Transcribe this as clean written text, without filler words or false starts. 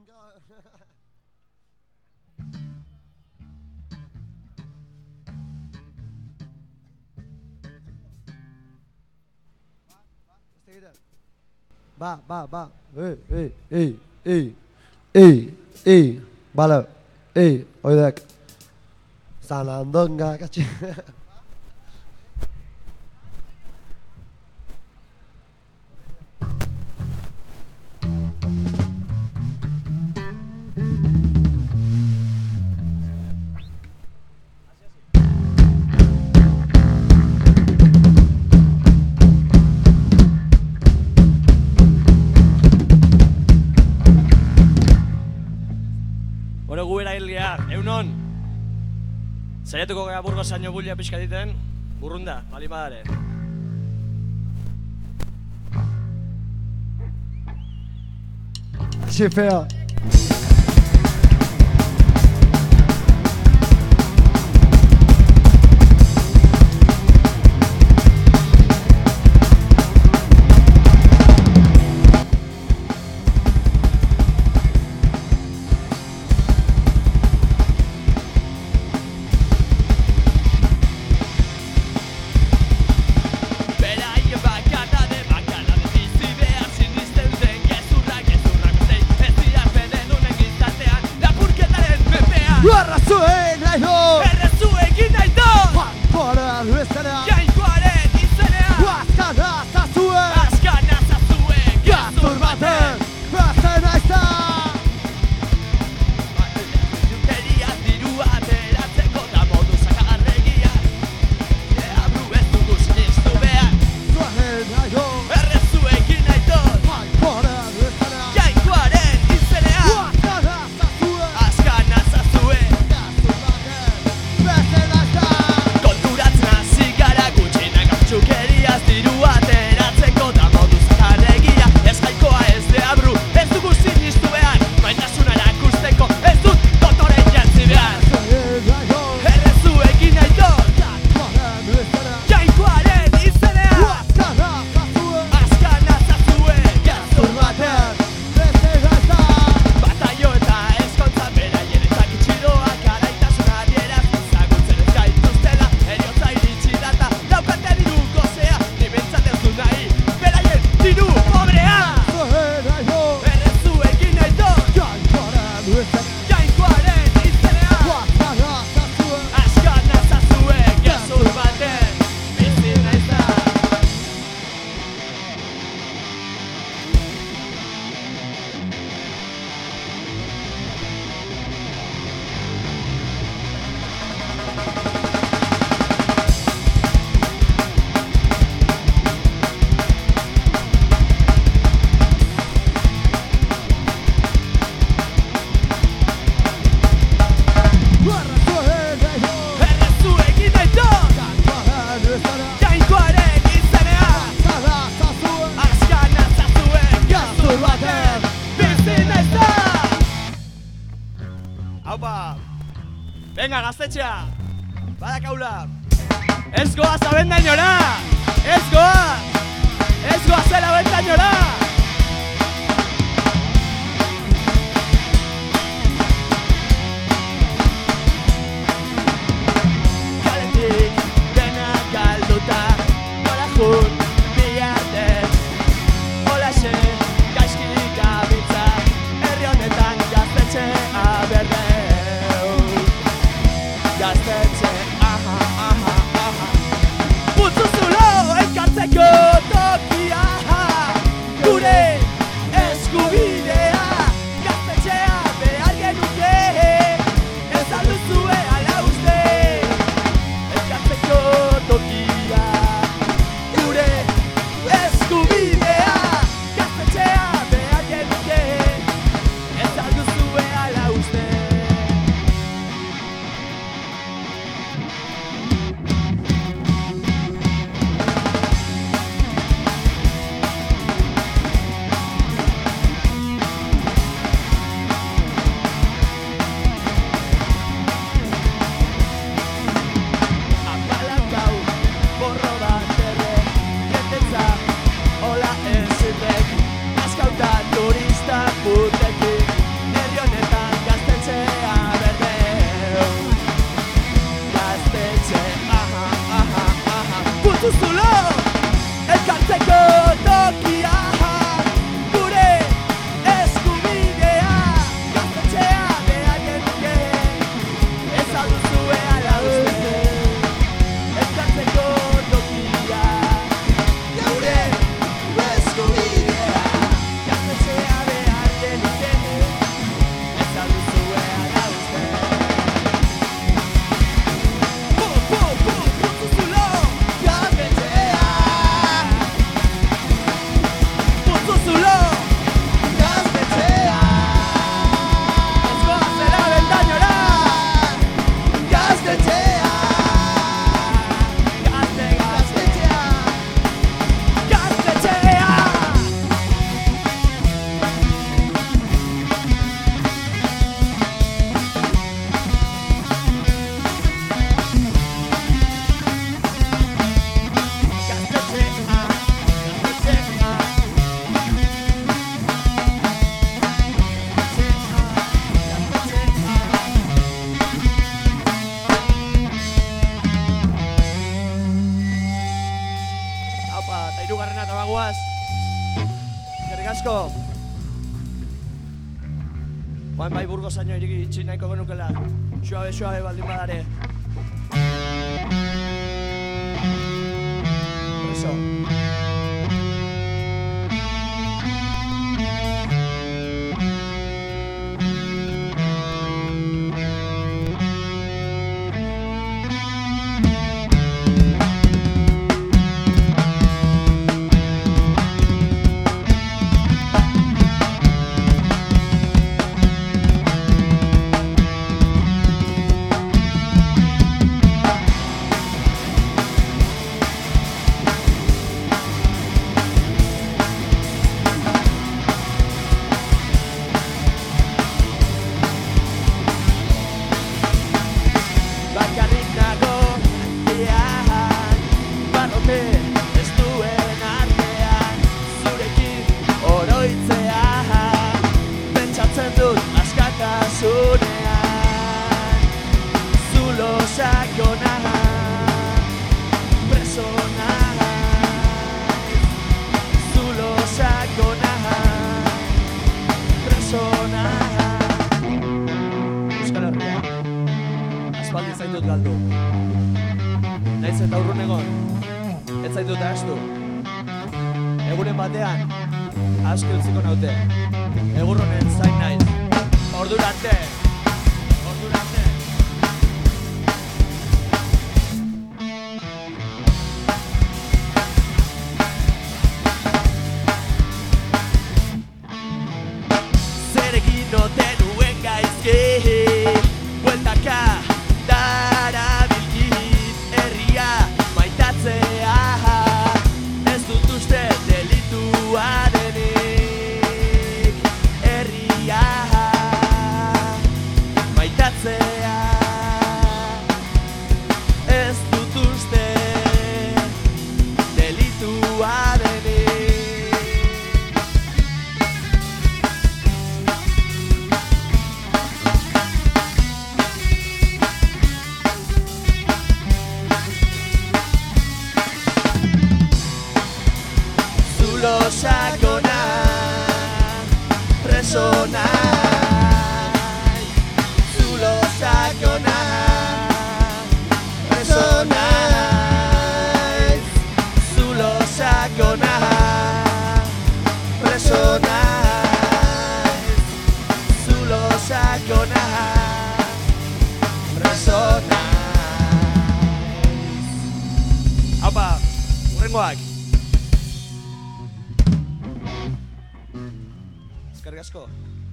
Va. Vale. Oidek. Zalandonga, katxe. Bueno, gu bera hil geha, eunon. Zaiatuko gara Burgosaino bulia pixka diten, burrunda, bali badare. Xefea. Venga, gaztetxea! Badakaula! Ez goaz abendainora! Ez goaz! Ez goazela abendainora! Kaletik dena galduta nola jun bilaten Olaxe gaizki gabiltza herri honetan gaztetxea berde Gaztetxe, Putzu zulo enkartzeko tokia Gure hirugarrena eta bagoaz. Eskerrik asko. Oain bai Burgosaino itxi nahiko genukela. Suabe baldin badare. Preso. Naiz eta urrun egon, ez zaitut ahaztu. Egunen batean, aski utziko naute. Egurronen zain naiz. Ordurarte. Zer egin ote nuen gaizki, bueltaka darabilkit herria maitatzea. Ez dut uste delitua denik herria maitatzea. Ez dut uste delitua denik. Zulo sakona, preso naiz. Zulo sakona, preso naiz. Zulo sakona, preso naiz. Zulo sakona, preso naiz. Haupa, hurrengoak. Eskerrik asko.